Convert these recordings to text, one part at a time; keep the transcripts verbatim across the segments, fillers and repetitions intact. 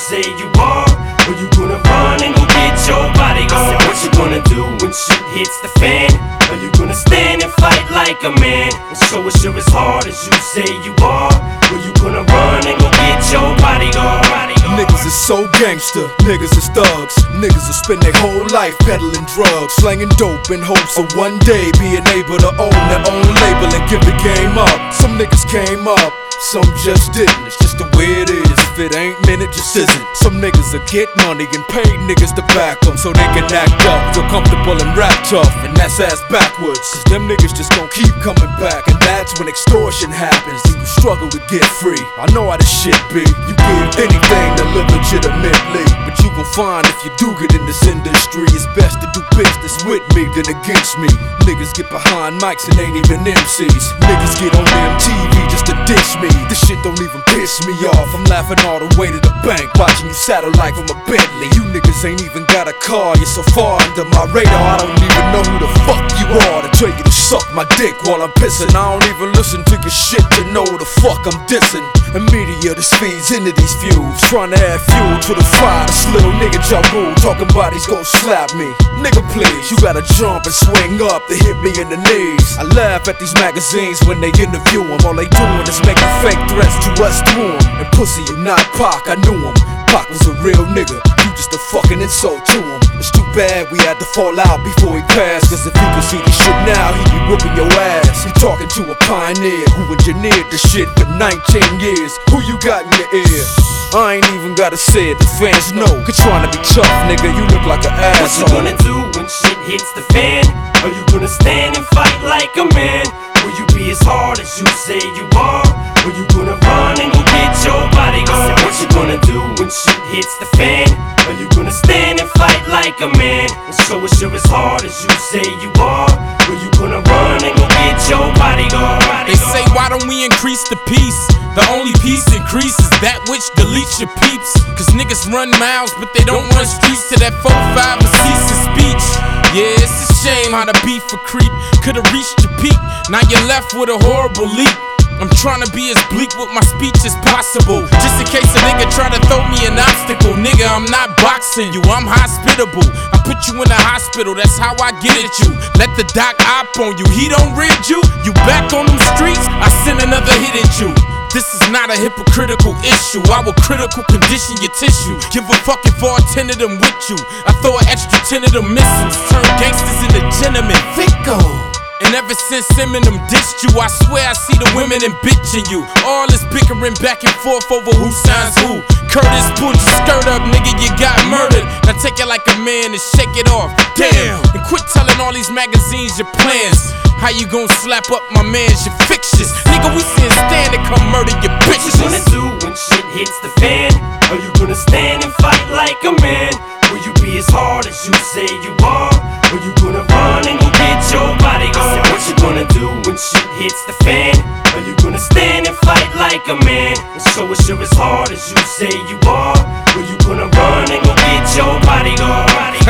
say you are? Or you gonna run and go get your bodyguard? I said, what you gonna do when shit hits the fan? Are you gonna stand and fight like a man and show us you're as hard as you say you are? Or you gonna run and go get your bodyguard? Niggas is so gangster, niggas is thugs. Niggas will spend their whole life peddling drugs, slanging dope in hopes of one day being able to own their own label and give the game up. Some niggas came up, some just didn't. It's just the way it is. If it ain't meant, it just isn't. Some niggas will get money and pay niggas to back them so they can act up, feel comfortable and rap tough, and that's ass backwards. Cause them niggas just gon' keep coming back, and that's when extortion happens and you struggle to get free. I know how this shit be. You give anything to live legitimately, but you gon' find if you do get in this industry, it's best to do business with me than against me. Niggas get behind mics and ain't even M Cs. Niggas get on M T V just to dish me. This shit don't even piss me off. I'm laughing all the way to the bank, watching you satellite from a Bentley. You niggas ain't even got a car, you're so far under my radar. I don't even know who the fuck you are to tell you to suck my dick while I'm pissing. I don't even listen to your shit to know who the fuck I'm dissing. And media just feeds into these views, trying to add fuel to the fire. This little nigga Jabu talking about he's gon' slap me. Nigga please, you gotta jump and swing up to hit me in the knees. I laugh at these magazines when they interview him. All they doing is making fake threats to us through him. And pussy, you not Pac, I knew him. Pac was a real nigga, you just a fucking insult to him. It's too bad we had to fall out before he passed, cause if he could see this shit now, he'd be whooping your ass. He talking to a pioneer who engineered the shit for nineteen years. Who you got in your ear? I ain't even gotta say it, the fans know. Cause trying to be tough, nigga, you look like an asshole. What you gonna do when shit hits the fan? Are you gonna stand and fight like a man? Will you be as hard as you say you are? Or you gonna run and go get your bodyguard? What you gonna do when shit hits the fan? Are you gonna stand and fight like a man and show us you're as hard as you say you are? Or you gonna run and go get your bodyguard? They say, why don't we increase the peace? The only peace increases that which deletes your peeps. Cause niggas run miles, but they don't run streets to that four five and cease of speech. Yeah, it's a shame how the beef for creep could've reached your peak. Now you're left with a horrible leap. I'm trying to be as bleak with my speech as possible, just in case a nigga try to throw me an obstacle. Nigga, I'm not boxing you, I'm hospitable. I put you in the hospital, that's how I get at you. Let the doc op on you, he don't rid you. You back on them streets, I send another hit at you. This is not a hypocritical issue, I will critical condition your tissue. Give a fuck if all ten of them with you. I throw an extra ten of them missiles, turn gangsters into gentlemen. Fico. And ever since Eminem dissed you, I swear I see the women and bitching you. All this bickering back and forth over who signs who. Curtis pulled your skirt up, nigga, you got murdered. Now take it like a man and shake it off. Damn! And quit telling all these magazines your plans. How you gon' slap up my mans, your fixtures? Nigga, we seeing Stan to come murder your bitches. What you gonna do when shit hits the fan? Are you gonna stand and fight like a man? Will you be as hard as you say you are? Or you gonna run and go get your bodyguard? What you gonna do when shit hits the fan? Are you gonna stand and fight like a man and show us you're as hard as you say you are? Or you gonna run and go get your bodyguard?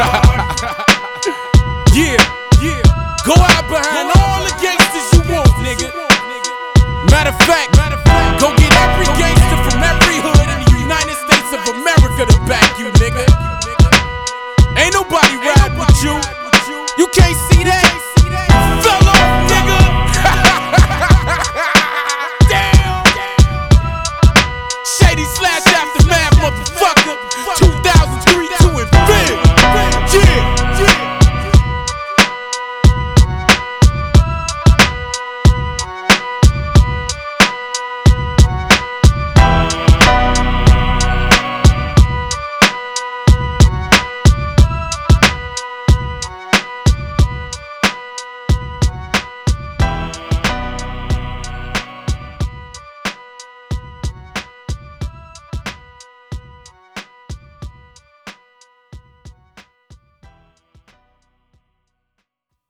Yeah, yeah. Go out behind all the gangsters you want, nigga. Matter of fact, go get every gangster from every hood in the United States of America to back you, nigga. Ain't nobody riding with you. You can't see that? Fell off, nigga. Damn. Shady slash